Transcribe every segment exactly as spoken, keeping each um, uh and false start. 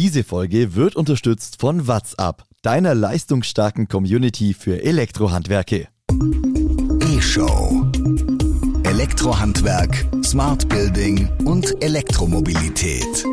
Diese Folge wird unterstützt von WhatsApp, deiner leistungsstarken Community für Elektrohandwerke. E-Show. Elektrohandwerk, Smart Building und Elektromobilität.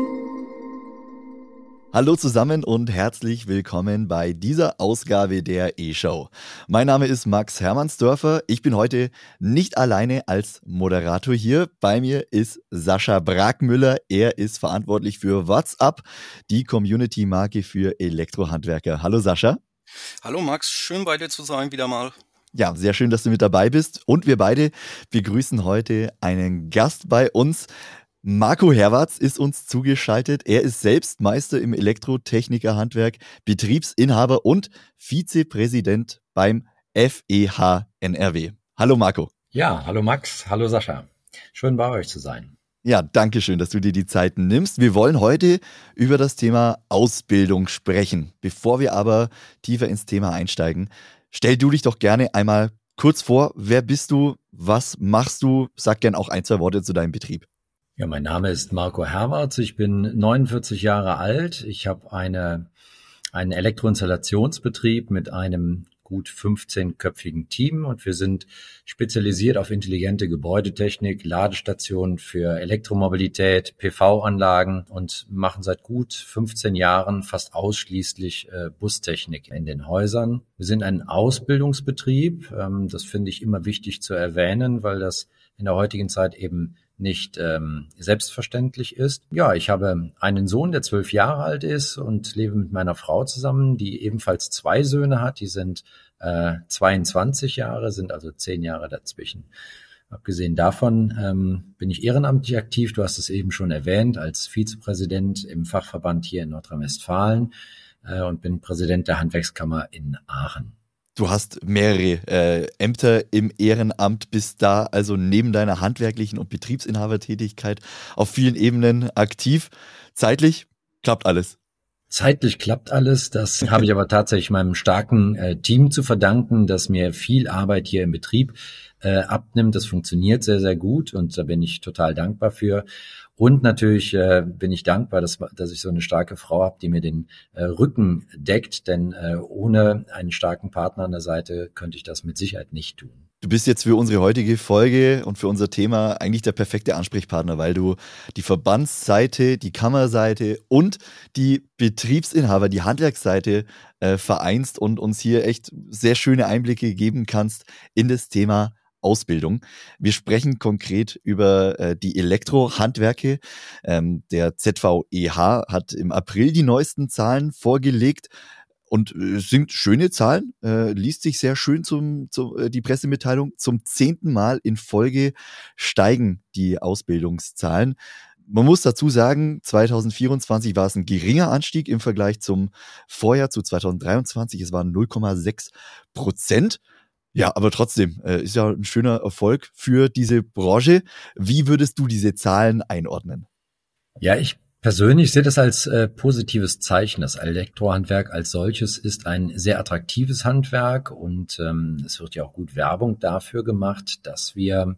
Hallo zusammen und herzlich willkommen bei dieser Ausgabe der E-Show. Mein Name ist Max Hermannsdörfer. Ich bin heute nicht alleine als Moderator hier. Bei mir ist Sascha Bragmüller. Er ist verantwortlich für WhatsApp, die Community-Marke für Elektrohandwerker. Hallo Sascha. Hallo Max, schön bei dir zu sein wieder mal. Ja, sehr schön, dass du mit dabei bist. Und wir beide begrüßen heute einen Gast bei uns. Marco Herwarz ist uns zugeschaltet. Er ist selbst Meister im Elektrotechnikerhandwerk, Betriebsinhaber und Vizepräsident beim F E H N R W. Hallo Marco. Ja, hallo Max, hallo Sascha. Schön bei euch zu sein. Ja, danke schön, dass du dir die Zeit nimmst. Wir wollen heute über das Thema Ausbildung sprechen. Bevor wir aber tiefer ins Thema einsteigen, stell du dich doch gerne einmal kurz vor. Wer bist du? Was machst du? Sag gern auch ein, zwei Worte zu deinem Betrieb. Ja, mein Name ist Marco Herwarz. Ich bin neunundvierzig Jahre alt. Ich habe eine, einen Elektroinstallationsbetrieb mit einem gut fünfzehnköpfigen Team und wir sind spezialisiert auf intelligente Gebäudetechnik, Ladestationen für Elektromobilität, P V-Anlagen und machen seit gut fünfzehn Jahren fast ausschließlich äh, Bustechnik in den Häusern. Wir sind ein Ausbildungsbetrieb. Ähm, das finde ich immer wichtig zu erwähnen, weil das in der heutigen Zeit eben nicht ähm, selbstverständlich ist. Ja, ich habe einen Sohn, der zwölf Jahre alt ist und lebe mit meiner Frau zusammen, die ebenfalls zwei Söhne hat. Die sind äh, zweiundzwanzig Jahre, sind also zehn Jahre dazwischen. Abgesehen davon ähm, bin ich ehrenamtlich aktiv. Du hast es eben schon erwähnt, als Vizepräsident im Fachverband hier in Nordrhein-Westfalen äh, und bin Präsident der Handwerkskammer in Aachen. Du hast mehrere äh, Ämter im Ehrenamt, bist da also neben deiner handwerklichen und Betriebsinhabertätigkeit auf vielen Ebenen aktiv. Zeitlich klappt alles. Zeitlich klappt alles. Das habe ich aber tatsächlich meinem starken äh, Team zu verdanken, das mir viel Arbeit hier im Betrieb äh, abnimmt. Das funktioniert sehr, sehr gut und da bin ich total dankbar für. Und natürlich äh, bin ich dankbar, dass, dass ich so eine starke Frau habe, die mir den äh, Rücken deckt, denn äh, ohne einen starken Partner an der Seite könnte ich das mit Sicherheit nicht tun. Du bist jetzt für unsere heutige Folge und für unser Thema eigentlich der perfekte Ansprechpartner, weil du die Verbandsseite, die Kammerseite und die Betriebsinhaber, die Handwerksseite äh, vereinst und uns hier echt sehr schöne Einblicke geben kannst in das Thema Ausbildung. Wir sprechen konkret über äh, die Elektrohandwerke. Ähm, der Z V E H hat im April die neuesten Zahlen vorgelegt und äh, sind schöne Zahlen, äh, liest sich sehr schön zum, zum äh, die Pressemitteilung. Zum zehnten Mal in Folge steigen die Ausbildungszahlen. Man muss dazu sagen, zwanzig vierundzwanzig war es ein geringer Anstieg im Vergleich zum Vorjahr zu zwanzig dreiundzwanzig. Es waren null Komma sechs Prozent. Ja, aber trotzdem, äh, ist ja ein schöner Erfolg für diese Branche. Wie würdest du diese Zahlen einordnen? Ja, ich persönlich sehe das als äh, positives Zeichen. Das Elektrohandwerk als solches ist ein sehr attraktives Handwerk und ähm, es wird ja auch gut Werbung dafür gemacht, dass wir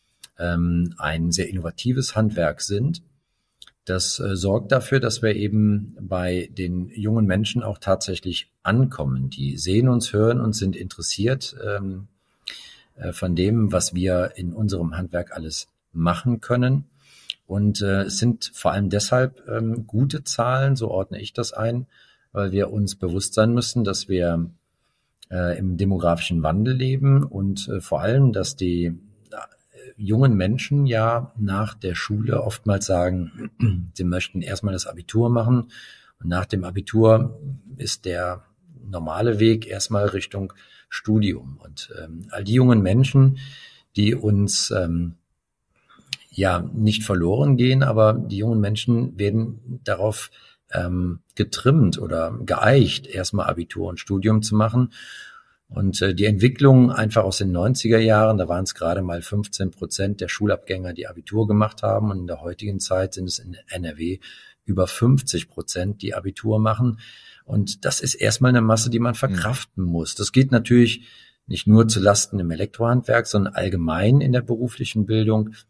ähm, ein sehr innovatives Handwerk sind. Das äh, sorgt dafür, dass wir eben bei den jungen Menschen auch tatsächlich ankommen. Die sehen uns, hören uns, sind interessiert ähm, äh, von dem, was wir in unserem Handwerk alles machen können. Und äh, es sind vor allem deshalb ähm, gute Zahlen, so ordne ich das ein, weil wir uns bewusst sein müssen, dass wir äh, im demografischen Wandel leben und äh, vor allem, dass die jungen Menschen ja nach der Schule oftmals sagen, sie möchten erstmal das Abitur machen und nach dem Abitur ist der normale Weg erstmal Richtung Studium. Und ähm, all die jungen Menschen, die uns ähm, ja nicht verloren gehen, aber die jungen Menschen werden darauf ähm, getrimmt oder geeicht, erstmal Abitur und Studium zu machen. Und äh, die Entwicklung einfach aus den neunziger Jahren, da waren es gerade mal fünfzehn Prozent der Schulabgänger, die Abitur gemacht haben. Und in der heutigen Zeit sind es in N R W über fünfzig Prozent, die Abitur machen. Und das ist erstmal eine Masse, die man verkraften muss. Das geht natürlich nicht nur zu Lasten im Elektrohandwerk, sondern allgemein in der beruflichen Bildung.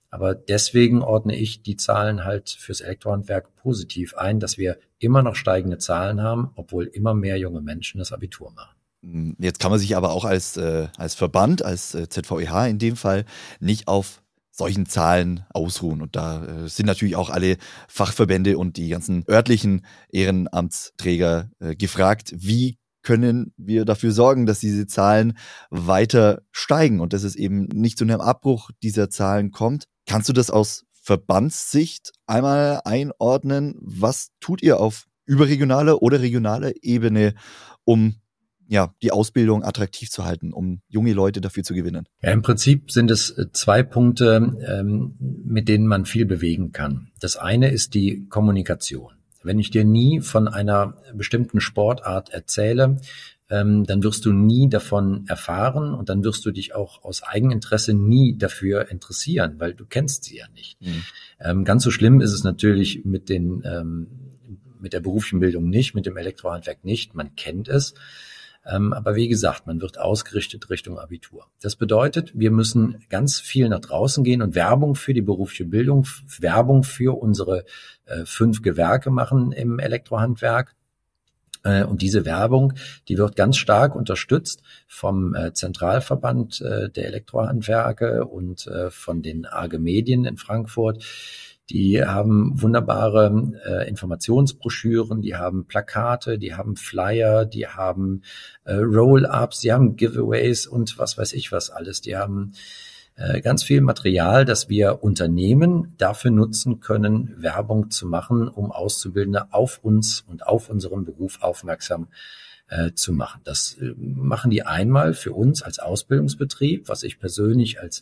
Aber deswegen ordne ich die Zahlen halt fürs Elektrohandwerk positiv ein, dass wir immer noch steigende Zahlen haben, obwohl immer mehr junge Menschen das Abitur machen. Jetzt kann man sich aber auch als, äh, als Verband, als äh, Z V E H in dem Fall, nicht auf solchen Zahlen ausruhen. Und da äh, sind natürlich auch alle Fachverbände und die ganzen örtlichen Ehrenamtsträger äh, gefragt, wie können wir dafür sorgen, dass diese Zahlen weiter steigen und dass es eben nicht zu einem Abbruch dieser Zahlen kommt. Kannst du das aus Verbandssicht einmal einordnen? Was tut ihr auf überregionaler oder regionaler Ebene, um ja, die Ausbildung attraktiv zu halten, um junge Leute dafür zu gewinnen? Ja, im Prinzip sind es zwei Punkte, ähm, mit denen man viel bewegen kann. Das eine ist die Kommunikation. Wenn ich dir nie von einer bestimmten Sportart erzähle, ähm, dann wirst du nie davon erfahren und dann wirst du dich auch aus Eigeninteresse nie dafür interessieren, weil du kennst sie ja nicht. Mhm. Ähm, ganz so schlimm ist es natürlich mit den ähm, mit der beruflichen Bildung nicht, mit dem Elektrohandwerk nicht. Man kennt es. Ähm, aber wie gesagt, man wird ausgerichtet Richtung Abitur. Das bedeutet, wir müssen ganz viel nach draußen gehen und Werbung für die berufliche Bildung, Werbung für unsere äh, fünf Gewerke machen im Elektrohandwerk. Äh, und diese Werbung, die wird ganz stark unterstützt vom äh, Zentralverband äh, der Elektrohandwerke und äh, von den A G Medien in Frankfurt. Die haben wunderbare äh, Informationsbroschüren, die haben Plakate, die haben Flyer, die haben äh, Roll-ups, die haben Giveaways und was weiß ich was alles. Die haben äh, ganz viel Material, das wir Unternehmen dafür nutzen können, Werbung zu machen, um Auszubildende auf uns und auf unseren Beruf aufmerksam äh, zu machen. Das äh, machen die einmal für uns als Ausbildungsbetrieb, was ich persönlich als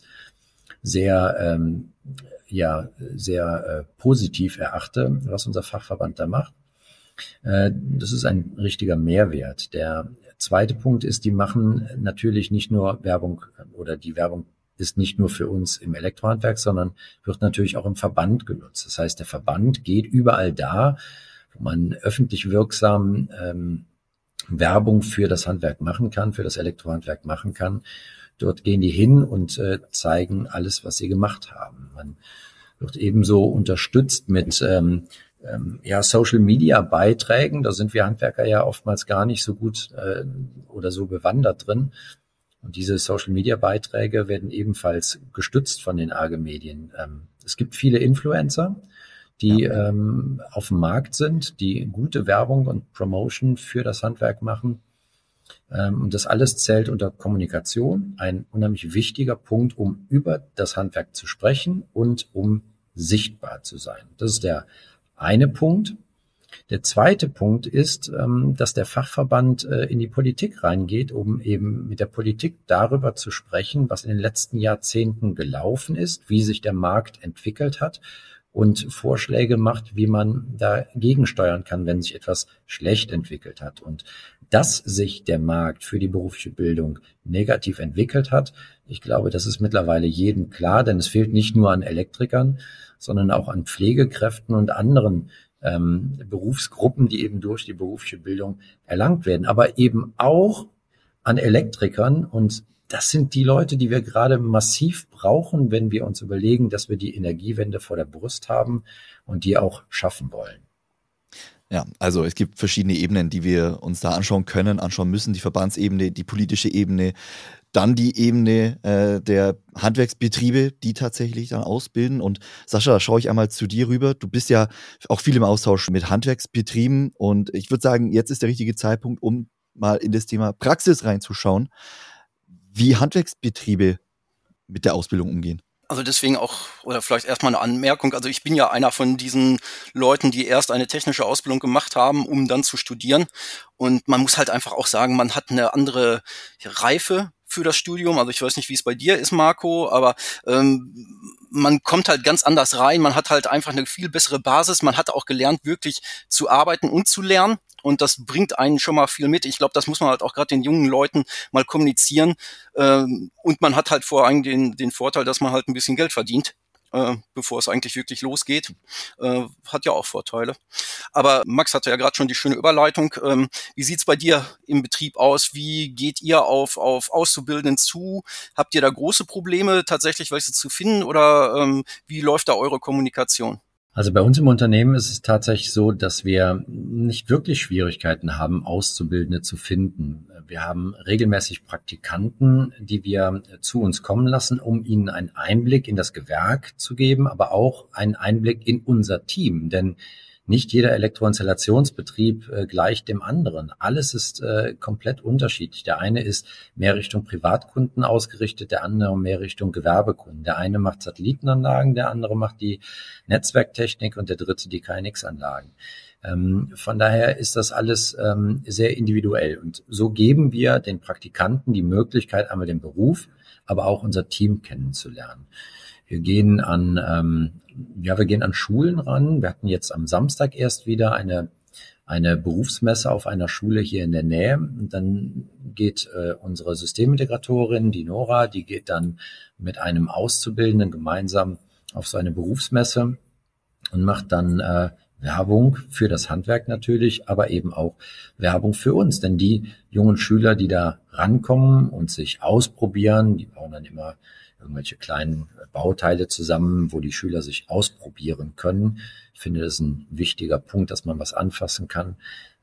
sehr ähm, ja sehr äh, positiv erachte, was unser Fachverband da macht. Äh, das ist ein richtiger Mehrwert. Der zweite Punkt ist, die machen natürlich nicht nur Werbung oder die Werbung ist nicht nur für uns im Elektrohandwerk, sondern wird natürlich auch im Verband genutzt. Das heißt, der Verband geht überall da, wo man öffentlich wirksam ähm, Werbung für das Handwerk machen kann, für das Elektrohandwerk machen kann. Dort gehen die hin und äh, zeigen alles, was sie gemacht haben. Man wird ebenso unterstützt mit ähm, ähm, ja, Social-Media-Beiträgen. Da sind wir Handwerker ja oftmals gar nicht so gut äh, oder so bewandert drin. Und diese Social-Media-Beiträge werden ebenfalls gestützt von den A G Medien. Ähm, es gibt viele Influencer, die ja. ähm, auf dem Markt sind, die gute Werbung und Promotion für das Handwerk machen. Und das alles zählt unter Kommunikation, ein unheimlich wichtiger Punkt, um über das Handwerk zu sprechen und um sichtbar zu sein. Das ist der eine Punkt. Der zweite Punkt ist, dass der Fachverband in die Politik reingeht, um eben mit der Politik darüber zu sprechen, was in den letzten Jahrzehnten gelaufen ist, wie sich der Markt entwickelt hat und Vorschläge macht, wie man dagegen steuern kann, wenn sich etwas schlecht entwickelt hat. Und dass sich der Markt für die berufliche Bildung negativ entwickelt hat, ich glaube, das ist mittlerweile jedem klar, denn es fehlt nicht nur an Elektrikern, sondern auch an Pflegekräften und anderen ähm, Berufsgruppen, die eben durch die berufliche Bildung erlangt werden, aber eben auch an Elektrikern. Und das sind die Leute, die wir gerade massiv brauchen, wenn wir uns überlegen, dass wir die Energiewende vor der Brust haben und die auch schaffen wollen. Ja, also es gibt verschiedene Ebenen, die wir uns da anschauen können, anschauen müssen. Die Verbandsebene, die politische Ebene, dann die Ebene äh, der Handwerksbetriebe, die tatsächlich dann ausbilden. Und Sascha, da schaue ich einmal zu dir rüber. Du bist ja auch viel im Austausch mit Handwerksbetrieben und ich würde sagen, jetzt ist der richtige Zeitpunkt, um mal in das Thema Praxis reinzuschauen, wie Handwerksbetriebe mit der Ausbildung umgehen. Also deswegen auch, oder vielleicht erstmal eine Anmerkung, also ich bin ja einer von diesen Leuten, die erst eine technische Ausbildung gemacht haben, um dann zu studieren. Und man muss halt einfach auch sagen, man hat eine andere Reife für das Studium. Also ich weiß nicht, wie es bei dir ist, Marco, aber ähm, man kommt halt ganz anders rein. Man hat halt einfach eine viel bessere Basis. Man hat auch gelernt, wirklich zu arbeiten und zu lernen. Und das bringt einen schon mal viel mit. Ich glaube, das muss man halt auch gerade den jungen Leuten mal kommunizieren. Ähm, und man hat halt vor allem den, den Vorteil, dass man halt ein bisschen Geld verdient. äh, bevor es eigentlich wirklich losgeht. Äh, hat ja auch Vorteile. Aber Max hatte ja gerade schon die schöne Überleitung. Ähm, wie sieht's bei dir im Betrieb aus? Wie geht ihr auf, auf Auszubildenden zu? Habt ihr da große Probleme, tatsächlich welche zu finden? Oder ähm, wie läuft da eure Kommunikation? Also bei uns im Unternehmen ist es tatsächlich so, dass wir nicht wirklich Schwierigkeiten haben, Auszubildende zu finden. Wir haben regelmäßig Praktikanten, die wir zu uns kommen lassen, um ihnen einen Einblick in das Gewerk zu geben, aber auch einen Einblick in unser Team. Denn nicht jeder Elektroinstallationsbetrieb äh, gleicht dem anderen. Alles ist äh, komplett unterschiedlich. Der eine ist mehr Richtung Privatkunden ausgerichtet, der andere mehr Richtung Gewerbekunden. Der eine macht Satellitenanlagen, der andere macht die Netzwerktechnik und der dritte die K N X-Anlagen. Ähm, von daher ist das alles ähm, sehr individuell. Und so geben wir den Praktikanten die Möglichkeit, einmal den Beruf, aber auch unser Team kennenzulernen. Wir gehen an, ähm, ja, wir gehen an Schulen ran. Wir hatten jetzt am Samstag erst wieder eine, eine Berufsmesse auf einer Schule hier in der Nähe. Und dann geht äh, unsere Systemintegratorin, die Nora, die geht dann mit einem Auszubildenden gemeinsam auf so eine Berufsmesse und macht dann äh, Werbung für das Handwerk natürlich, aber eben auch Werbung für uns. Denn die jungen Schüler, die da rankommen und sich ausprobieren, die bauen dann immer irgendwelche kleinen Bauteile zusammen, wo die Schüler sich ausprobieren können. Ich finde, das ist ein wichtiger Punkt, dass man was anfassen kann.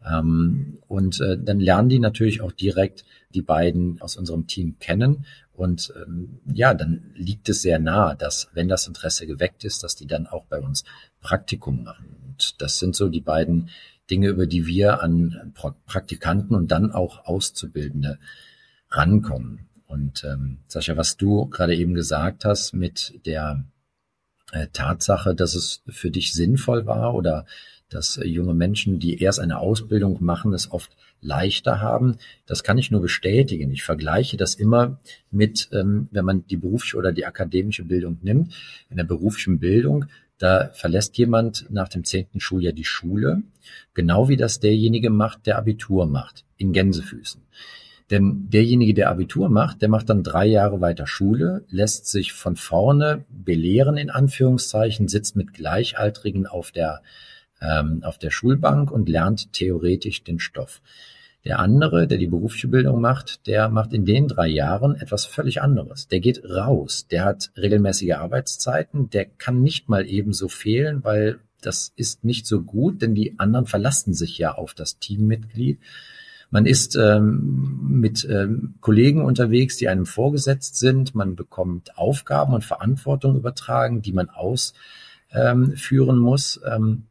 Und dann lernen die natürlich auch direkt die beiden aus unserem Team kennen. Und ja, dann liegt es sehr nahe, dass, wenn das Interesse geweckt ist, dass die dann auch bei uns Praktikum machen. Und das sind so die beiden Dinge, über die wir an Praktikanten und dann auch Auszubildende rankommen. Und ähm, Sascha, was du gerade eben gesagt hast mit der äh, Tatsache, dass es für dich sinnvoll war oder dass äh, junge Menschen, die erst eine Ausbildung machen, es oft leichter haben, das kann ich nur bestätigen. Ich vergleiche das immer mit, ähm, wenn man die berufliche oder die akademische Bildung nimmt. In der beruflichen Bildung, da verlässt jemand nach dem zehnten Schuljahr die Schule, genau wie das derjenige macht, der Abitur macht, in Gänsefüßen. Denn derjenige, der Abitur macht, der macht dann drei Jahre weiter Schule, lässt sich von vorne belehren, in Anführungszeichen, sitzt mit Gleichaltrigen auf der, ähm, auf der Schulbank und lernt theoretisch den Stoff. Der andere, der die berufliche Bildung macht, der macht in den drei Jahren etwas völlig anderes. Der geht raus, der hat regelmäßige Arbeitszeiten, der kann nicht mal ebenso fehlen, weil das ist nicht so gut, denn die anderen verlassen sich ja auf das Teammitglied. Man ist ähm, mit ähm, Kollegen unterwegs, die einem vorgesetzt sind. Man bekommt Aufgaben und Verantwortung übertragen, die man ausführen ähm, muss. Ähm,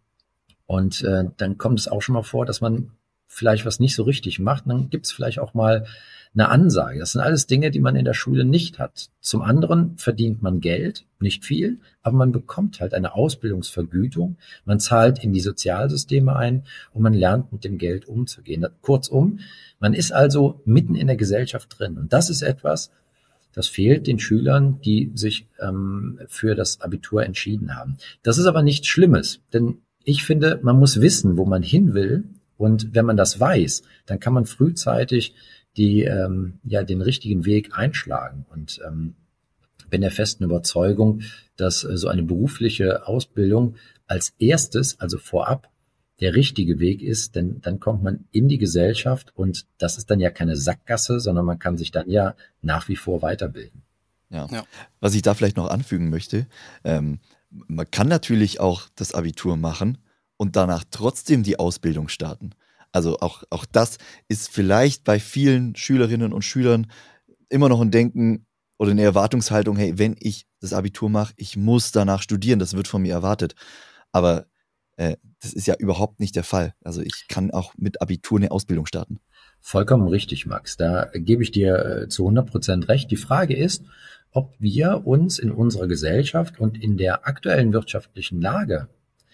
und äh, dann kommt es auch schon mal vor, dass man vielleicht was nicht so richtig macht. Dann gibt es vielleicht auch mal eine Ansage. Das sind alles Dinge, die man in der Schule nicht hat. Zum anderen verdient man Geld, nicht viel, aber man bekommt halt eine Ausbildungsvergütung. Man zahlt in die Sozialsysteme ein und man lernt mit dem Geld umzugehen. Kurzum, man ist also mitten in der Gesellschaft drin. Und das ist etwas, das fehlt den Schülern, die sich ähm, für das Abitur entschieden haben. Das ist aber nichts Schlimmes, denn ich finde, man muss wissen, wo man hin will. Und wenn man das weiß, dann kann man frühzeitig die ähm, ja den richtigen Weg einschlagen. Und ähm, bin der festen Überzeugung, dass äh, so eine berufliche Ausbildung als erstes, also vorab, der richtige Weg ist, denn dann kommt man in die Gesellschaft und das ist dann ja keine Sackgasse, sondern man kann sich dann ja nach wie vor weiterbilden. Ja. Ja. Was ich da vielleicht noch anfügen möchte, ähm, man kann natürlich auch das Abitur machen und danach trotzdem die Ausbildung starten. Also auch, auch das ist vielleicht bei vielen Schülerinnen und Schülern immer noch ein Denken oder eine Erwartungshaltung, hey, wenn ich das Abitur mache, ich muss danach studieren, das wird von mir erwartet. Aber äh, das ist ja überhaupt nicht der Fall. Also ich kann auch mit Abitur eine Ausbildung starten. Vollkommen richtig, Max. Da gebe ich dir äh, zu hundert Prozent recht. Die Frage ist, ob wir uns in unserer Gesellschaft und in der aktuellen wirtschaftlichen Lage,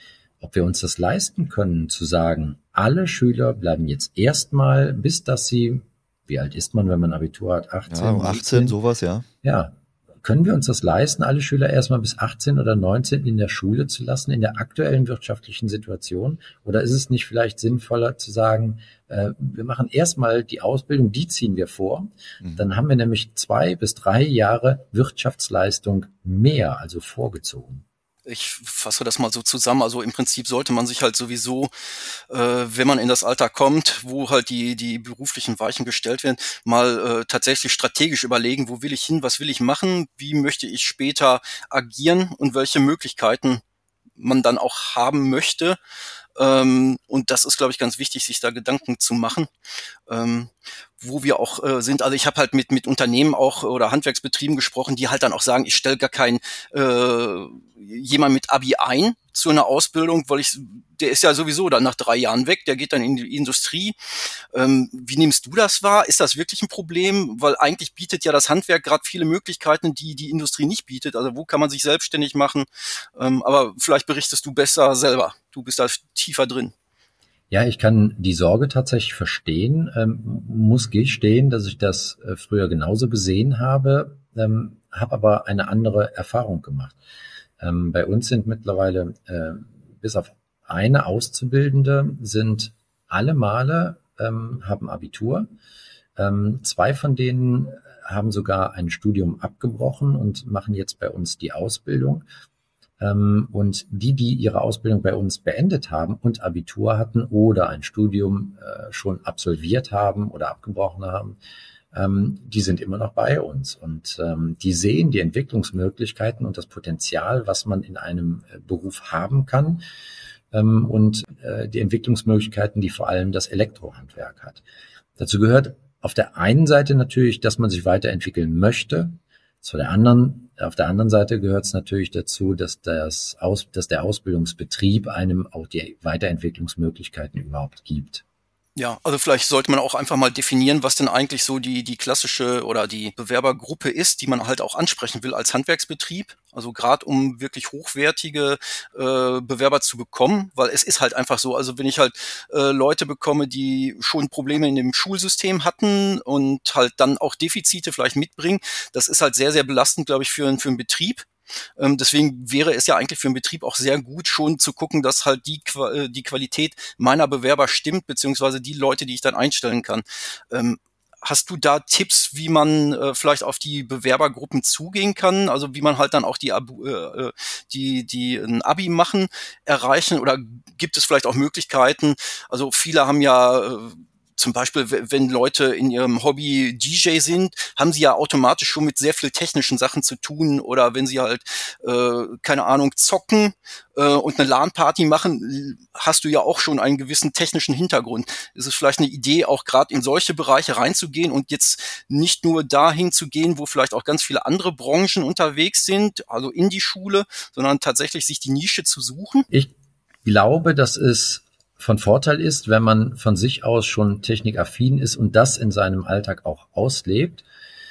ob wir uns das leisten können, zu sagen, alle Schüler bleiben jetzt erstmal, bis dass sie, wie alt ist man, wenn man Abitur hat? achtzehn, ja, achtzehn, sowas, ja. Ja, können wir uns das leisten, alle Schüler erstmal bis achtzehn oder neunzehn in der Schule zu lassen, in der aktuellen wirtschaftlichen Situation? Oder ist es nicht vielleicht sinnvoller zu sagen, äh, wir machen erstmal die Ausbildung, die ziehen wir vor. Mhm. Dann haben wir nämlich zwei bis drei Jahre Wirtschaftsleistung mehr, also vorgezogen. Ich fasse das mal so zusammen. Also im Prinzip sollte man sich halt sowieso, äh, wenn man in das Alter kommt, wo halt die die beruflichen Weichen gestellt werden, mal äh, tatsächlich strategisch überlegen, wo will ich hin, was will ich machen, wie möchte ich später agieren und welche Möglichkeiten man dann auch haben möchte. Ähm, und das ist, glaube ich, ganz wichtig, sich da Gedanken zu machen. Ähm, wo wir auch äh, sind, also ich habe halt mit mit Unternehmen auch oder Handwerksbetrieben gesprochen, die halt dann auch sagen, ich stelle gar keinen äh, jemand mit Abi ein zu einer Ausbildung, weil ich, der ist ja sowieso dann nach drei Jahren weg, der geht dann in die Industrie. Ähm, wie nimmst du das wahr? Ist das wirklich ein Problem? Weil eigentlich bietet ja das Handwerk gerade viele Möglichkeiten, die die Industrie nicht bietet. Also wo kann man sich selbstständig machen? Ähm, aber vielleicht berichtest du besser selber. Du bist da tiefer drin. Ja, ich kann die Sorge tatsächlich verstehen, ähm, muss gestehen, dass ich das äh, früher genauso gesehen habe, ähm, habe aber eine andere Erfahrung gemacht. Ähm, bei uns sind mittlerweile äh, bis auf eine Auszubildende sind alle Male, ähm, haben Abitur. Ähm, zwei von denen haben sogar ein Studium abgebrochen und machen jetzt bei uns die Ausbildung. Und die, die ihre Ausbildung bei uns beendet haben und Abitur hatten oder ein Studium äh, schon absolviert haben oder abgebrochen haben, ähm, die sind immer noch bei uns. Und ähm, die sehen die Entwicklungsmöglichkeiten und das Potenzial, was man in einem Beruf haben kann, ähm, und äh, die Entwicklungsmöglichkeiten, die vor allem das Elektrohandwerk hat. Dazu gehört auf der einen Seite natürlich, dass man sich weiterentwickeln möchte. Zu der anderen, auf der anderen Seite gehört es natürlich dazu, dass das Aus, dass der Ausbildungsbetrieb einem auch die Weiterentwicklungsmöglichkeiten überhaupt gibt. Ja, also vielleicht sollte man auch einfach mal definieren, was denn eigentlich so die die klassische oder die Bewerbergruppe ist, die man halt auch ansprechen will als Handwerksbetrieb. Also gerade um wirklich hochwertige äh, Bewerber zu bekommen, weil es ist halt einfach so, also wenn ich halt äh, Leute bekomme, die schon Probleme in dem Schulsystem hatten und halt dann auch Defizite vielleicht mitbringen, das ist halt sehr, sehr belastend, glaube ich, für, für einen Betrieb. Ähm, deswegen wäre es ja eigentlich für einen Betrieb auch sehr gut, schon zu gucken, dass halt die, Qua- die Qualität meiner Bewerber stimmt, beziehungsweise die Leute, die ich dann einstellen kann. Ähm, hast du da Tipps, wie man äh, vielleicht auf die Bewerbergruppen zugehen kann? Also wie man halt dann auch die, Abu, äh, die, die ein Abi machen, erreichen? Oder gibt es vielleicht auch Möglichkeiten? Also viele haben ja äh, zum Beispiel, wenn Leute in ihrem Hobby D J sind, haben sie ja automatisch schon mit sehr viel technischen Sachen zu tun. Oder wenn sie halt, äh, keine Ahnung, zocken äh, und eine LAN-Party machen, hast du ja auch schon einen gewissen technischen Hintergrund. Ist es vielleicht eine Idee, auch gerade in solche Bereiche reinzugehen und jetzt nicht nur dahin zu gehen, wo vielleicht auch ganz viele andere Branchen unterwegs sind, also in die Schule, sondern tatsächlich sich die Nische zu suchen? Ich glaube, dass es von Vorteil ist, wenn man von sich aus schon technikaffin ist und das in seinem Alltag auch auslebt.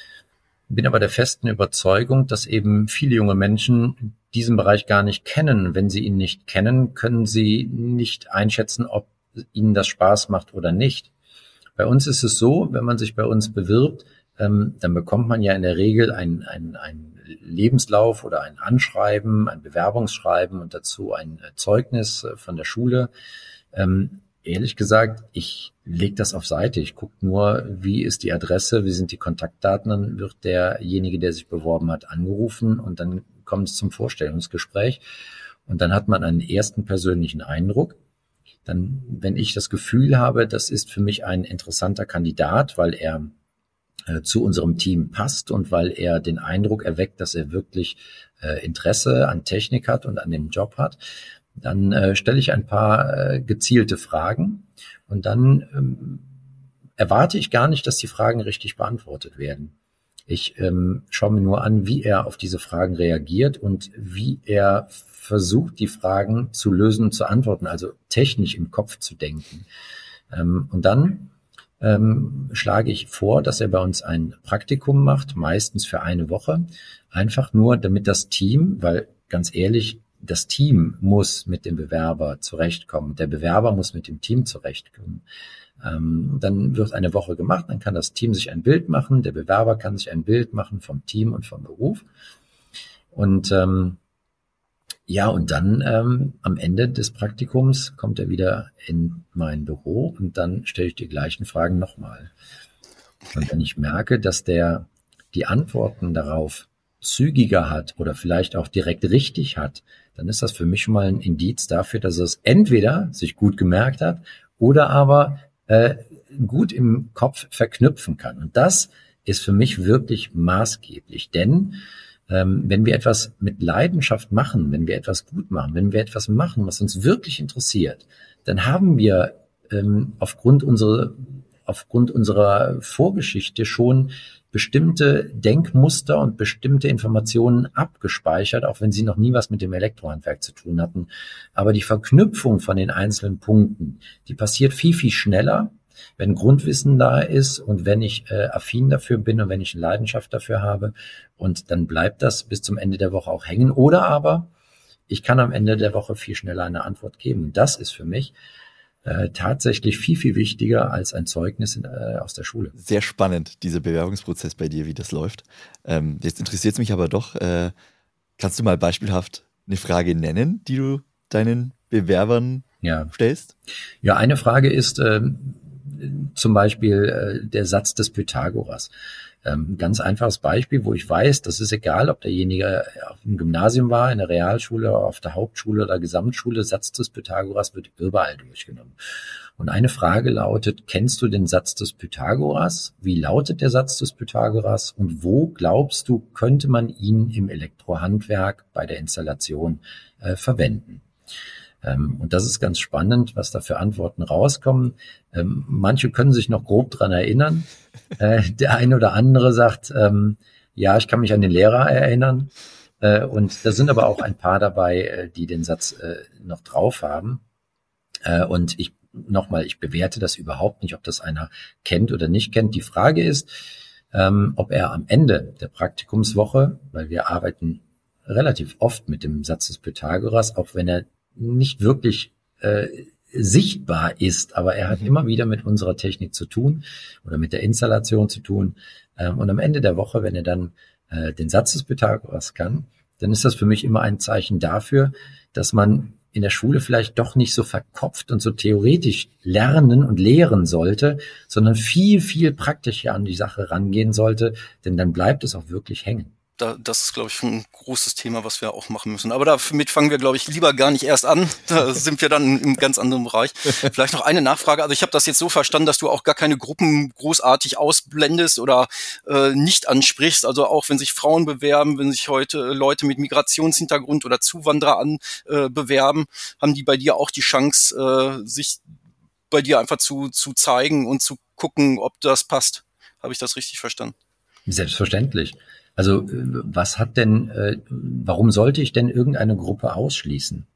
Bin aber der festen Überzeugung, dass eben viele junge Menschen diesen Bereich gar nicht kennen. Wenn sie ihn nicht kennen, können sie nicht einschätzen, ob ihnen das Spaß macht oder nicht. Bei uns ist es so, wenn man sich bei uns bewirbt, ähm, dann bekommt man ja in der Regel ein, ein, ein Lebenslauf oder ein Anschreiben, ein Bewerbungsschreiben und dazu ein Zeugnis von der Schule. Ähm, ehrlich gesagt, ich lege das auf Seite. Ich gucke nur, wie ist die Adresse, wie sind die Kontaktdaten. Dann wird derjenige, der sich beworben hat, angerufen und dann kommt es zum Vorstellungsgespräch. Und dann hat man einen ersten persönlichen Eindruck. Dann, wenn ich das Gefühl habe, das ist für mich ein interessanter Kandidat, weil er äh, zu unserem Team passt und weil er den Eindruck erweckt, dass er wirklich äh, Interesse an Technik hat und an dem Job hat, dann äh, stelle ich ein paar äh, gezielte Fragen und dann ähm, erwarte ich gar nicht, dass die Fragen richtig beantwortet werden. Ich ähm, schaue mir nur an, wie er auf diese Fragen reagiert und wie er versucht, die Fragen zu lösen und zu antworten, also technisch im Kopf zu denken. Ähm, und dann ähm, schlage ich vor, dass er bei uns ein Praktikum macht, meistens für eine Woche, einfach nur, damit das Team, weil ganz ehrlich, das Team muss mit dem Bewerber zurechtkommen, der Bewerber muss mit dem Team zurechtkommen. Ähm, dann wird eine Woche gemacht, dann kann das Team sich ein Bild machen, der Bewerber kann sich ein Bild machen vom Team und vom Beruf. Und ähm, ja, und dann ähm, am Ende des Praktikums kommt er wieder in mein Büro und dann stelle ich die gleichen Fragen nochmal. Und wenn ich merke, dass der die Antworten darauf zügiger hat oder vielleicht auch direkt richtig hat, dann ist das für mich schon mal ein Indiz dafür, dass er es entweder sich gut gemerkt hat oder aber äh, gut im Kopf verknüpfen kann. Und das ist für mich wirklich maßgeblich, denn ähm, wenn wir etwas mit Leidenschaft machen, wenn wir etwas gut machen, wenn wir etwas machen, was uns wirklich interessiert, dann haben wir ähm, aufgrund unserer aufgrund unserer Vorgeschichte schon bestimmte Denkmuster und bestimmte Informationen abgespeichert, auch wenn sie noch nie was mit dem Elektrohandwerk zu tun hatten. Aber die Verknüpfung von den einzelnen Punkten, die passiert viel, viel schneller, wenn Grundwissen da ist und wenn ich äh, affin dafür bin und wenn ich eine Leidenschaft dafür habe. Und dann bleibt das bis zum Ende der Woche auch hängen. Oder aber ich kann am Ende der Woche viel schneller eine Antwort geben. Und das ist für mich Äh, tatsächlich viel, viel wichtiger als ein Zeugnis in, äh, aus der Schule. Sehr spannend, dieser Bewerbungsprozess bei dir, wie das läuft. Ähm, jetzt interessiert es mich aber doch, äh, kannst du mal beispielhaft eine Frage nennen, die du deinen Bewerbern ja. stellst? Ja, eine Frage ist äh, zum Beispiel äh, der Satz des Pythagoras. Ähm, ganz einfaches Beispiel, wo ich weiß, das ist egal, ob derjenige auf dem Gymnasium war, in der Realschule, auf der Hauptschule oder Gesamtschule, Satz des Pythagoras wird überall durchgenommen. Und eine Frage lautet, kennst du den Satz des Pythagoras? Wie lautet der Satz des Pythagoras? Und wo glaubst du, könnte man ihn im Elektrohandwerk bei der Installation äh, verwenden? Ähm, und das ist ganz spannend, was da für Antworten rauskommen. Ähm, manche können sich noch grob dran erinnern. Äh, der eine oder andere sagt, ähm, ja, ich kann mich an den Lehrer erinnern. Äh, und da sind aber auch ein paar dabei, äh, die den Satz äh, noch drauf haben. Äh, und ich, nochmal, ich bewerte das überhaupt nicht, ob das einer kennt oder nicht kennt. Die Frage ist, ähm, ob er am Ende der Praktikumswoche, weil wir arbeiten relativ oft mit dem Satz des Pythagoras, auch wenn er nicht wirklich äh, sichtbar ist, aber er hat immer wieder mit unserer Technik zu tun oder mit der Installation zu tun. Ähm, und am Ende der Woche, wenn er dann äh, den Satz des Pythagoras kann, dann ist das für mich immer ein Zeichen dafür, dass man in der Schule vielleicht doch nicht so verkopft und so theoretisch lernen und lehren sollte, sondern viel, viel praktischer an die Sache rangehen sollte, denn dann bleibt es auch wirklich hängen. Da, das ist, glaube ich, ein großes Thema, was wir auch machen müssen. Aber damit fangen wir, glaube ich, lieber gar nicht erst an. Da sind wir dann im ganz anderen Bereich. Vielleicht noch eine Nachfrage. Also ich habe das jetzt so verstanden, dass du auch gar keine Gruppen großartig ausblendest oder äh, nicht ansprichst. Also auch wenn sich Frauen bewerben, wenn sich heute Leute mit Migrationshintergrund oder Zuwanderer an äh, bewerben, haben die bei dir auch die Chance, äh, sich bei dir einfach zu, zu zeigen und zu gucken, ob das passt. Habe ich das richtig verstanden? Selbstverständlich. Also was hat denn, äh, warum sollte ich denn irgendeine Gruppe ausschließen?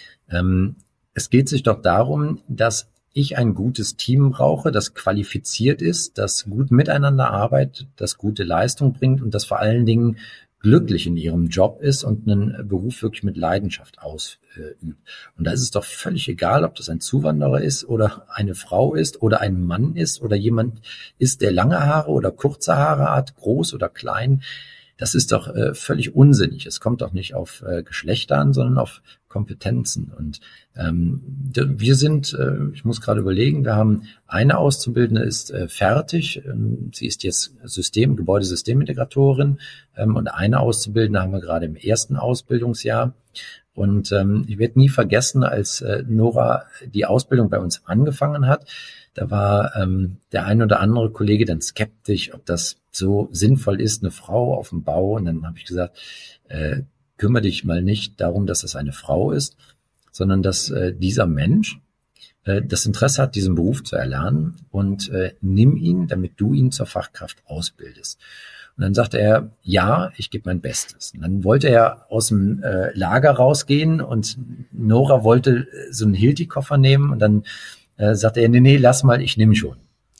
Ähm, es geht sich doch darum, dass ich ein gutes Team brauche, das qualifiziert ist, das gut miteinander arbeitet, das gute Leistung bringt und das vor allen Dingen glücklich in ihrem Job ist und einen Beruf wirklich mit Leidenschaft ausübt. Und da ist es doch völlig egal, ob das ein Zuwanderer ist oder eine Frau ist oder ein Mann ist oder jemand ist, der lange Haare oder kurze Haare hat, groß oder klein. Das ist doch äh, völlig unsinnig. Es kommt doch nicht auf äh, Geschlechter an, sondern auf Kompetenzen. Und ähm, wir sind, äh, ich muss gerade überlegen, wir haben eine Auszubildende ist äh, fertig. Ähm, sie ist jetzt System, Gebäudesystemintegratorin ähm, und eine Auszubildende haben wir gerade im ersten Ausbildungsjahr. Und ähm, ich werde nie vergessen, als äh, Nora die Ausbildung bei uns angefangen hat, da war ähm, der ein oder andere Kollege dann skeptisch, ob das so sinnvoll ist, eine Frau auf dem Bau. Und dann habe ich gesagt, äh, kümmere dich mal nicht darum, dass das eine Frau ist, sondern dass äh, dieser Mensch äh, das Interesse hat, diesen Beruf zu erlernen und äh, nimm ihn, damit du ihn zur Fachkraft ausbildest. Und dann sagte er, ja, ich gebe mein Bestes. Und dann wollte er aus dem äh, Lager rausgehen und Nora wollte so einen Hilti-Koffer nehmen und dann äh, sagte er, nee, nee, lass mal, ich nehme schon.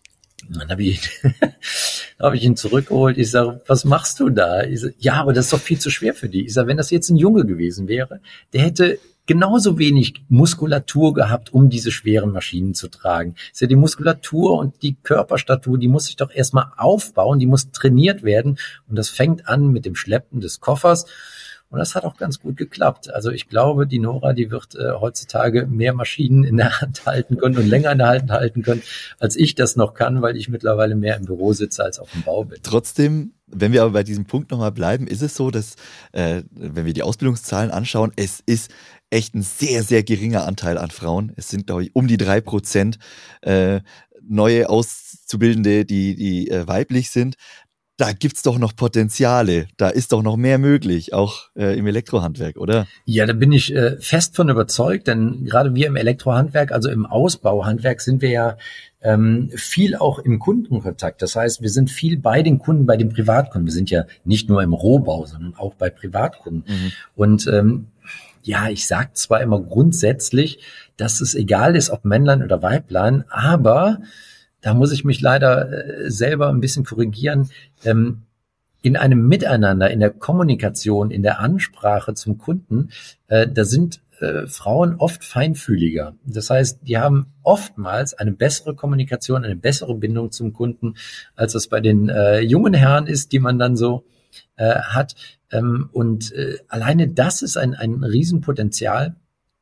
Dann habe ich, hab ich ihn zurückgeholt. Ich sage, was machst du da? Ich sag, ja, aber das ist doch viel zu schwer für die. Ich sage, wenn das jetzt ein Junge gewesen wäre, der hätte genauso wenig Muskulatur gehabt, um diese schweren Maschinen zu tragen. Ich sage, die Muskulatur und die Körperstatur, die muss sich doch erstmal aufbauen, die muss trainiert werden. Und das fängt an mit dem Schleppen des Koffers. Und das hat auch ganz gut geklappt. Also ich glaube, die Nora, die wird äh, heutzutage mehr Maschinen in der Hand halten können und länger in der Hand halten können, als ich das noch kann, weil ich mittlerweile mehr im Büro sitze als auf dem Bau bin. Trotzdem, wenn wir aber bei diesem Punkt nochmal bleiben, ist es so, dass, äh, wenn wir die Ausbildungszahlen anschauen, es ist echt ein sehr, sehr geringer Anteil an Frauen. Es sind, glaube ich, um die drei Prozent äh, neue Auszubildende, die, die äh, weiblich sind. Da gibt's doch noch Potenziale, da ist doch noch mehr möglich, auch äh, im Elektrohandwerk, oder? Ja, da bin ich äh, fest von überzeugt, denn gerade wir im Elektrohandwerk, also im Ausbauhandwerk, sind wir ja ähm, viel auch im Kundenkontakt. Das heißt, wir sind viel bei den Kunden, bei den Privatkunden. Wir sind ja nicht nur im Rohbau, sondern auch bei Privatkunden. Mhm. Und ähm, ja, ich sage zwar immer grundsätzlich, dass es egal ist, ob Männlein oder Weiblein, aber da muss ich mich leider äh, selber ein bisschen korrigieren. Ähm, in einem Miteinander, in der Kommunikation, in der Ansprache zum Kunden, äh, da sind äh, Frauen oft feinfühliger. Das heißt, die haben oftmals eine bessere Kommunikation, eine bessere Bindung zum Kunden, als das bei den äh, jungen Herren ist, die man dann so äh, hat. Ähm, und äh, alleine das ist ein, ein Riesenpotenzial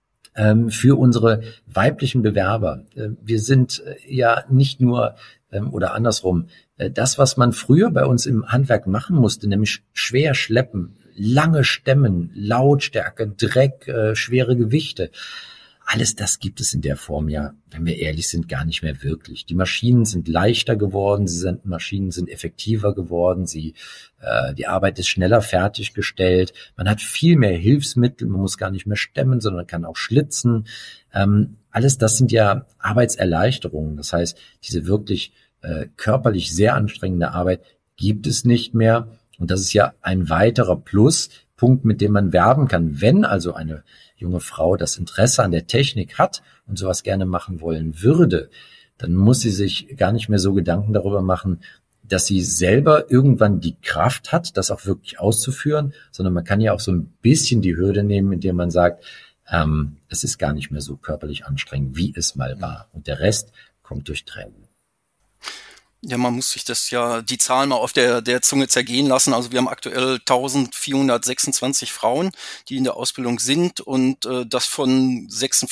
für unsere weiblichen Bewerber. Wir sind ja nicht nur, oder andersrum, das, was man früher bei uns im Handwerk machen musste, nämlich schwer schleppen, lange Stemmen, Lautstärke, Dreck, schwere Gewichte. Alles das gibt es in der Form ja, wenn wir ehrlich sind, gar nicht mehr wirklich. Die Maschinen sind leichter geworden, sie sind, Maschinen sind effektiver geworden, sie, äh, die Arbeit ist schneller fertiggestellt, man hat viel mehr Hilfsmittel, man muss gar nicht mehr stemmen, sondern kann auch schlitzen. Ähm, alles das sind ja Arbeitserleichterungen. Das heißt, diese wirklich äh, körperlich sehr anstrengende Arbeit gibt es nicht mehr. Und das ist ja ein weiterer Pluspunkt, mit dem man werben kann. Wenn also eine junge Frau das Interesse an der Technik hat und sowas gerne machen wollen würde, dann muss sie sich gar nicht mehr so Gedanken darüber machen, dass sie selber irgendwann die Kraft hat, das auch wirklich auszuführen, sondern man kann ja auch so ein bisschen die Hürde nehmen, indem man sagt, ähm, es ist gar nicht mehr so körperlich anstrengend, wie es mal war. Und der Rest kommt durch Training. Ja, man muss sich das ja, die Zahlen mal auf der, der Zunge zergehen lassen. Also wir haben aktuell eintausendvierhundertsechsundzwanzig Frauen, die in der Ausbildung sind und äh, das von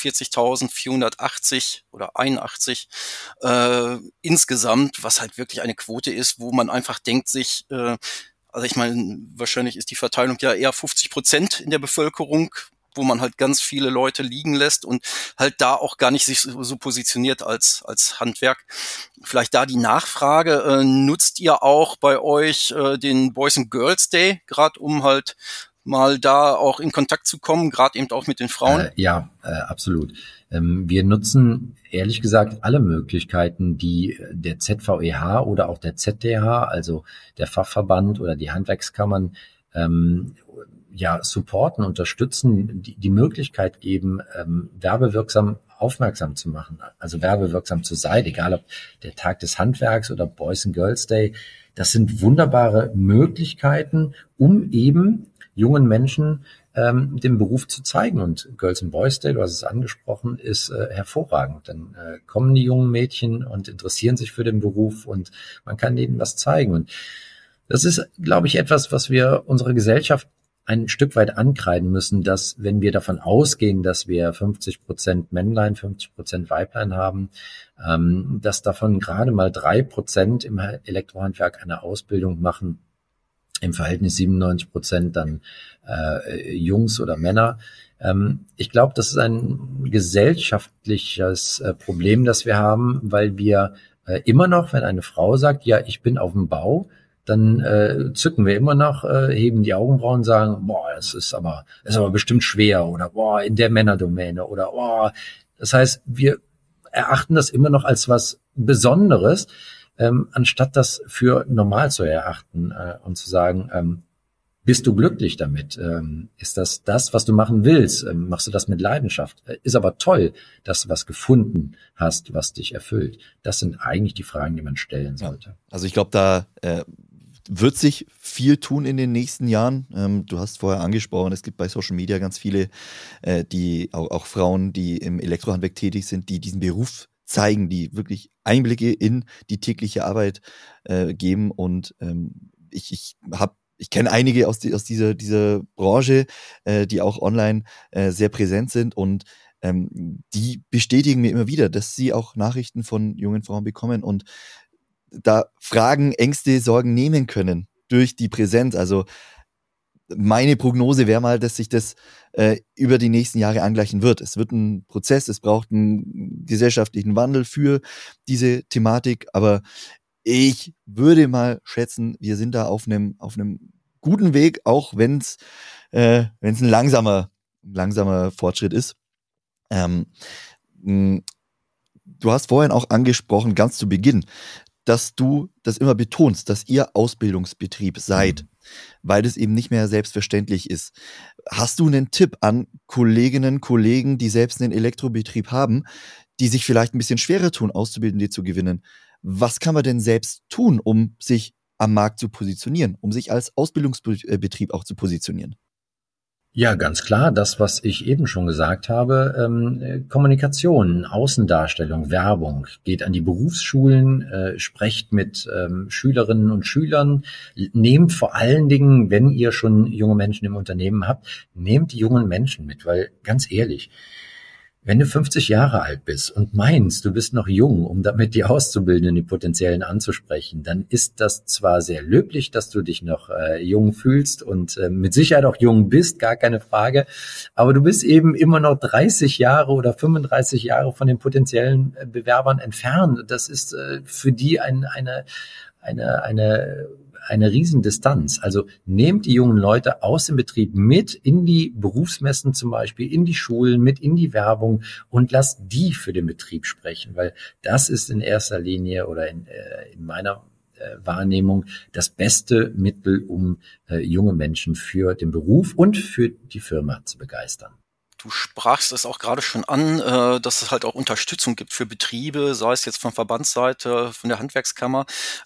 sechsundvierzigtausendvierhundertachtzig oder einundachtzig äh, insgesamt, was halt wirklich eine Quote ist, wo man einfach denkt sich, äh, also ich meine, wahrscheinlich ist die Verteilung ja eher fünfzig Prozent in der Bevölkerung, wo man halt ganz viele Leute liegen lässt und halt da auch gar nicht sich so, so positioniert als als Handwerk. Vielleicht da die Nachfrage, äh, nutzt ihr auch bei euch äh, den Boys and Girls Day, gerade um halt mal da auch in Kontakt zu kommen, gerade eben auch mit den Frauen? Äh, ja, äh, absolut. Ähm, wir nutzen ehrlich gesagt alle Möglichkeiten, die der Z V E H oder auch der Z D H, also der Fachverband oder die Handwerkskammern, ähm, ja, supporten, unterstützen, die, die Möglichkeit geben, ähm, werbewirksam aufmerksam zu machen, also werbewirksam zu sein, egal ob der Tag des Handwerks oder Boys and Girls Day. Das sind wunderbare Möglichkeiten, um eben jungen Menschen ähm, den Beruf zu zeigen. Und Girls and Boys Day, du hast es angesprochen, ist äh, hervorragend. Dann äh, kommen die jungen Mädchen und interessieren sich für den Beruf und man kann ihnen was zeigen. Und das ist, glaube ich, etwas, was wir unserer Gesellschaft ein Stück weit ankreiden müssen, dass wenn wir davon ausgehen, dass wir fünfzig Prozent Männlein, fünfzig Prozent Weiblein haben, ähm, dass davon gerade mal drei Prozent im Elektrohandwerk eine Ausbildung machen, im Verhältnis siebenundneunzig Prozent dann äh, Jungs oder Männer. Ähm, ich glaube, das ist ein gesellschaftliches äh, Problem, das wir haben, weil wir äh, immer noch, wenn eine Frau sagt, ja, ich bin auf dem Bau, dann äh, zücken wir immer noch, äh, heben die Augenbrauen und sagen, boah, das ist aber, das ist aber bestimmt schwer oder boah, in der Männerdomäne oder boah. Das heißt, wir erachten das immer noch als was Besonderes, ähm, anstatt das für normal zu erachten äh, und zu sagen, ähm, Bist du glücklich damit? Ähm, ist das das, was du machen willst? Ähm, machst du das mit Leidenschaft? Äh, ist aber toll, dass du was gefunden hast, was dich erfüllt. Das sind eigentlich die Fragen, die man stellen sollte. Ja. Also ich glaube, da äh, wird sich viel tun in den nächsten Jahren. Ähm, du hast vorher angesprochen, es gibt bei Social Media ganz viele, äh, die auch, auch Frauen, die im Elektrohandwerk tätig sind, die diesen Beruf zeigen, die wirklich Einblicke in die tägliche Arbeit äh, geben. Und ähm, ich, ich habe Ich kenne einige aus, die, aus dieser, dieser Branche, äh, die auch online äh, sehr präsent sind, und ähm, die bestätigen mir immer wieder, dass sie auch Nachrichten von jungen Frauen bekommen und da Fragen, Ängste, Sorgen nehmen können durch die Präsenz. Also meine Prognose wäre mal, dass sich das äh, über die nächsten Jahre angleichen wird. Es wird ein Prozess, es braucht einen gesellschaftlichen Wandel für diese Thematik, aber ich würde mal schätzen, wir sind da auf einem auf einem guten Weg, auch wenn es äh, wenn es ein langsamer langsamer Fortschritt ist. Ähm, mh, du hast vorhin auch angesprochen, ganz zu Beginn, dass du das immer betonst, dass ihr Ausbildungsbetrieb seid, mhm. weil das eben nicht mehr selbstverständlich ist. Hast du einen Tipp an Kolleginnen, Kollegen, die selbst einen Elektrobetrieb haben, die sich vielleicht ein bisschen schwerer tun, Auszubildende zu gewinnen? Was kann man denn selbst tun, um sich am Markt zu positionieren, um sich als Ausbildungsbetrieb auch zu positionieren? Ja, ganz klar, das, was ich eben schon gesagt habe, ähm, Kommunikation, Außendarstellung, Werbung, geht an die Berufsschulen, äh, sprecht mit ähm, Schülerinnen und Schülern, nehmt vor allen Dingen, wenn ihr schon junge Menschen im Unternehmen habt, nehmt die jungen Menschen mit, weil ganz ehrlich, wenn du fünfzig Jahre alt bist und meinst, du bist noch jung, um damit die Auszubildenden, die Potenziellen anzusprechen, dann ist das zwar sehr löblich, dass du dich noch äh, jung fühlst und äh, mit Sicherheit auch jung bist, gar keine Frage, aber du bist eben immer noch dreißig Jahre oder fünfunddreißig Jahre von den potenziellen äh, Bewerbern entfernt. Das ist äh, für die ein, eine, eine, eine eine Riesendistanz. Also nehmt die jungen Leute aus dem Betrieb mit in die Berufsmessen zum Beispiel, in die Schulen, mit in die Werbung und lasst die für den Betrieb sprechen, weil das ist in erster Linie oder in, äh, in meiner äh, Wahrnehmung das beste Mittel, um äh, junge Menschen für den Beruf und für die Firma zu begeistern. Du sprachst es auch gerade schon an, äh, dass es halt auch Unterstützung gibt für Betriebe, sei es jetzt von Verbandsseite, von der Handwerkskammer.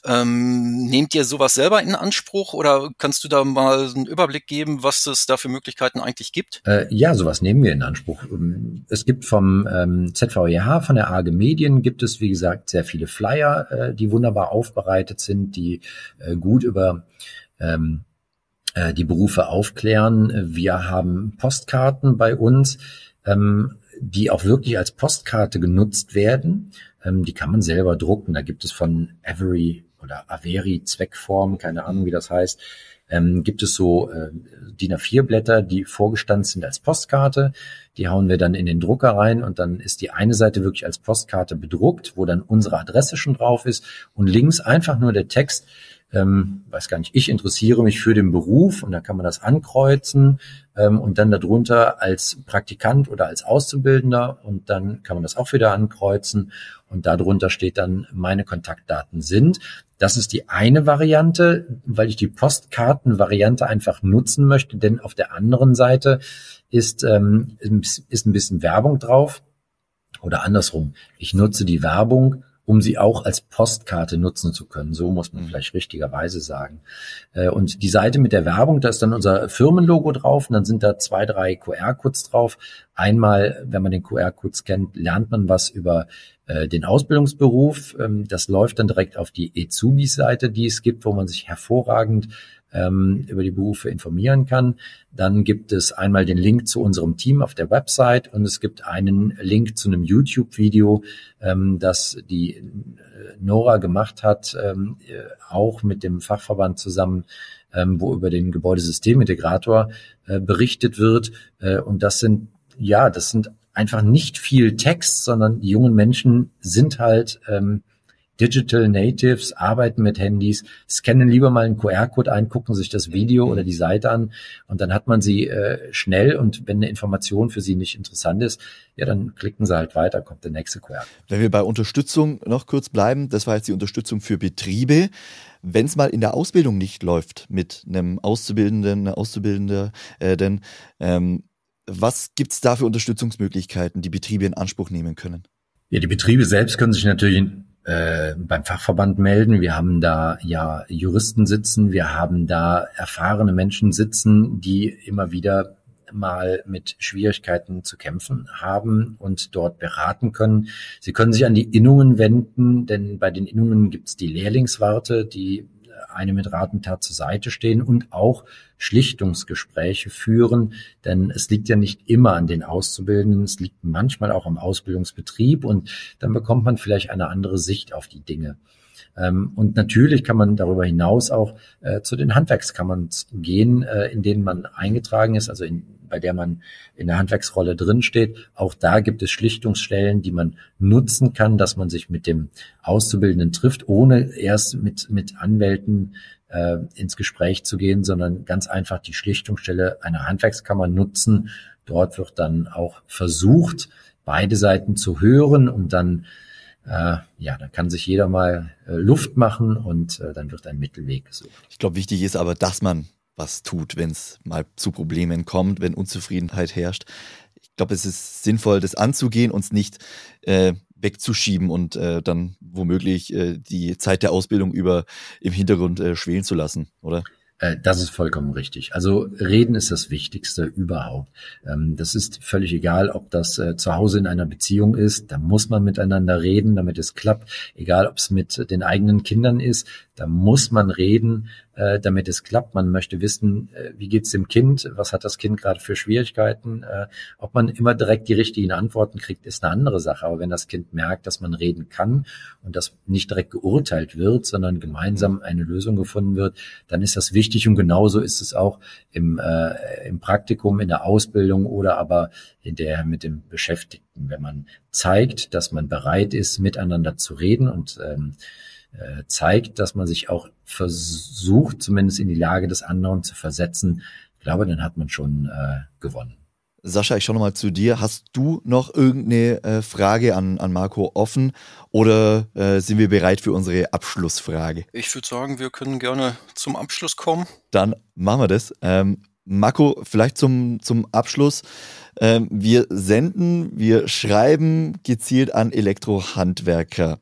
Ähm, nehmt ihr sowas selber in Anspruch oder kannst du da mal einen Überblick geben, was es da für Möglichkeiten eigentlich gibt? Äh, ja, sowas nehmen wir in Anspruch. Es gibt vom ähm, Z V E H, von der A G Medien, gibt es, wie gesagt, sehr viele Flyer, äh, die wunderbar aufbereitet sind, die äh, gut über ähm, die Berufe aufklären. Wir haben Postkarten bei uns, ähm, die auch wirklich als Postkarte genutzt werden. Ähm, die kann man selber drucken. Da gibt es von Avery oder Averi Zweckform, keine Ahnung, wie das heißt, ähm, gibt es so äh, D I N A vier Blätter, die vorgestanzt sind als Postkarte. Die hauen wir dann in den Drucker rein und dann ist die eine Seite wirklich als Postkarte bedruckt, wo dann unsere Adresse schon drauf ist und links einfach nur der Text, Ähm, weiß gar nicht, ich interessiere mich für den Beruf und da kann man das ankreuzen ähm, und dann darunter als Praktikant oder als Auszubildender und dann kann man das auch wieder ankreuzen und darunter steht dann, meine Kontaktdaten sind. Das ist die eine Variante, weil ich die Postkartenvariante einfach nutzen möchte, denn auf der anderen Seite ist, ähm, ist ein bisschen Werbung drauf oder andersrum. Ich nutze die Werbung, um sie auch als Postkarte nutzen zu können. So muss man vielleicht richtigerweise sagen. Und die Seite mit der Werbung, da ist dann unser Firmenlogo drauf und dann sind da zwei, drei Q R-Codes drauf. Einmal, wenn man den Q R-Code scannt, lernt man was über den Ausbildungsberuf. Das läuft dann direkt auf die Ezubis-Seite, die es gibt, wo man sich hervorragend ähm, über die Berufe informieren kann. Dann gibt es einmal den Link zu unserem Team auf der Website und es gibt einen Link zu einem YouTube-Video, ähm, das die äh, Nora gemacht hat, ähm, äh, auch mit dem Fachverband zusammen, ähm, wo über den Gebäudesystemintegrator äh, berichtet wird. Äh, und das sind, ja, das sind einfach nicht viel Text, sondern die jungen Menschen sind halt ähm, Digital Natives, arbeiten mit Handys, scannen lieber mal einen Q R-Code ein, gucken sich das Video oder die Seite an und dann hat man sie äh, schnell und wenn eine Information für sie nicht interessant ist, ja, dann klicken sie halt weiter, kommt der nächste Q R. Wenn wir bei Unterstützung noch kurz bleiben, das war jetzt die Unterstützung für Betriebe. Wenn es mal in der Ausbildung nicht läuft mit einem Auszubildenden, einer Auszubildenden, äh, denn ähm, was gibt es da für Unterstützungsmöglichkeiten, die Betriebe in Anspruch nehmen können? Ja, die Betriebe selbst können sich natürlich äh, beim Fachverband melden. Wir haben da ja Juristen sitzen, wir haben da erfahrene Menschen sitzen, die immer wieder mal mit Schwierigkeiten zu kämpfen haben und dort beraten können. Sie können sich an die Innungen wenden, denn bei den Innungen gibt es die Lehrlingswarte, die einem mit Rat und Tat zur Seite stehen und auch Schlichtungsgespräche führen, denn es liegt ja nicht immer an den Auszubildenden, es liegt manchmal auch am Ausbildungsbetrieb und dann bekommt man vielleicht eine andere Sicht auf die Dinge. Und natürlich kann man darüber hinaus auch äh, zu den Handwerkskammern gehen, äh, in denen man eingetragen ist, also in, bei der man in der Handwerksrolle drinsteht. Auch da gibt es Schlichtungsstellen, die man nutzen kann, dass man sich mit dem Auszubildenden trifft, ohne erst mit, mit Anwälten äh, ins Gespräch zu gehen, sondern ganz einfach die Schlichtungsstelle einer Handwerkskammer nutzen. Dort wird dann auch versucht, beide Seiten zu hören und dann Äh, ja, da kann sich jeder mal äh, Luft machen und äh, dann wird ein Mittelweg gesucht. Ich glaube, wichtig ist aber, dass man was tut, wenn es mal zu Problemen kommt, wenn Unzufriedenheit herrscht. Ich glaube, es ist sinnvoll, das anzugehen und es nicht äh, wegzuschieben und äh, dann womöglich äh, die Zeit der Ausbildung über im Hintergrund äh, schwelen zu lassen, oder? Das ist vollkommen richtig. Also Reden ist das Wichtigste überhaupt. Das ist völlig egal, ob das zu Hause in einer Beziehung ist. Da muss man miteinander reden, damit es klappt. Egal, ob es mit den eigenen Kindern ist, da muss man reden, damit es klappt. Man möchte wissen, wie geht's dem Kind? Was hat das Kind gerade für Schwierigkeiten? Ob man immer direkt die richtigen Antworten kriegt, ist eine andere Sache. Aber wenn das Kind merkt, dass man reden kann und dass nicht direkt geurteilt wird, sondern gemeinsam eine Lösung gefunden wird, dann ist das wichtig. Und genauso ist es auch im, äh, im Praktikum, in der Ausbildung oder aber hinterher mit dem Beschäftigten, wenn man zeigt, dass man bereit ist, miteinander zu reden und ähm, äh, zeigt, dass man sich auch versucht, zumindest in die Lage des anderen zu versetzen. Ich glaube, dann hat man schon äh, gewonnen. Sascha, ich schaue nochmal zu dir. Hast du noch irgendeine äh, Frage an, an Marco offen oder äh, sind wir bereit für unsere Abschlussfrage? Ich würde sagen, wir können gerne zum Abschluss kommen. Dann machen wir das. Ähm, Marco, vielleicht zum, zum Abschluss. Ähm, wir senden, wir schreiben gezielt an Elektrohandwerker.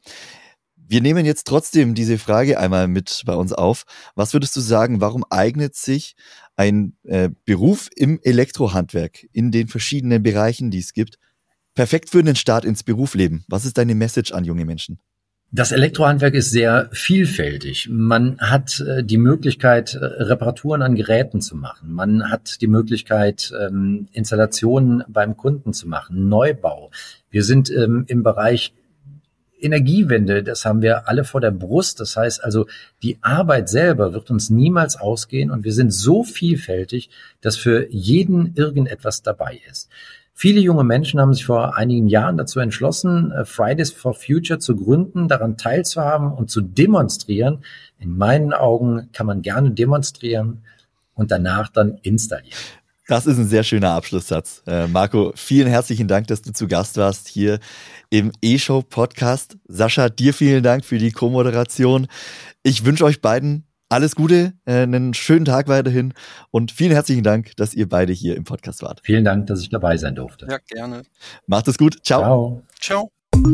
Wir nehmen jetzt trotzdem diese Frage einmal mit bei uns auf. Was würdest du sagen, warum eignet sich ein äh, Beruf im Elektrohandwerk in den verschiedenen Bereichen, die es gibt, perfekt für einen Start ins Berufsleben? Was ist deine Message an junge Menschen? Das Elektrohandwerk ist sehr vielfältig. Man hat äh, die Möglichkeit, äh, Reparaturen an Geräten zu machen. Man hat die Möglichkeit, ähm, Installationen beim Kunden zu machen, Neubau. Wir sind ähm, im Bereich Energiewende, das haben wir alle vor der Brust. Das heißt also, die Arbeit selber wird uns niemals ausgehen und wir sind so vielfältig, dass für jeden irgendetwas dabei ist. Viele junge Menschen haben sich vor einigen Jahren dazu entschlossen, Fridays for Future zu gründen, daran teilzuhaben und zu demonstrieren. In meinen Augen kann man gerne demonstrieren und danach dann installieren. Das ist ein sehr schöner Abschlusssatz. Äh, Marco, vielen herzlichen Dank, dass du zu Gast warst hier im E-Show-Podcast. Sascha, dir vielen Dank für die Co-Moderation. Ich wünsche euch beiden alles Gute, äh, einen schönen Tag weiterhin und vielen herzlichen Dank, dass ihr beide hier im Podcast wart. Vielen Dank, dass ich dabei sein durfte. Ja, gerne. Macht es gut. Ciao. Ciao. Ciao.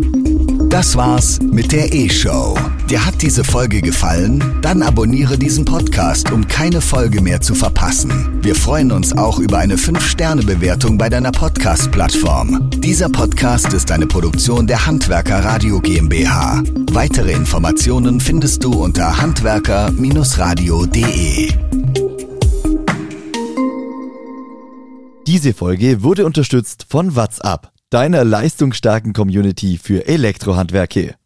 Das war's mit der E-Show. Dir hat diese Folge gefallen? Dann abonniere diesen Podcast, um keine Folge mehr zu verpassen. Wir freuen uns auch über eine fünf Sterne Bewertung bei deiner Podcast-Plattform. Dieser Podcast ist eine Produktion der Handwerker Radio GmbH. Weitere Informationen findest du unter handwerker radio punkt de. Diese Folge wurde unterstützt von WhatsApp, deiner leistungsstarken Community für Elektrohandwerke.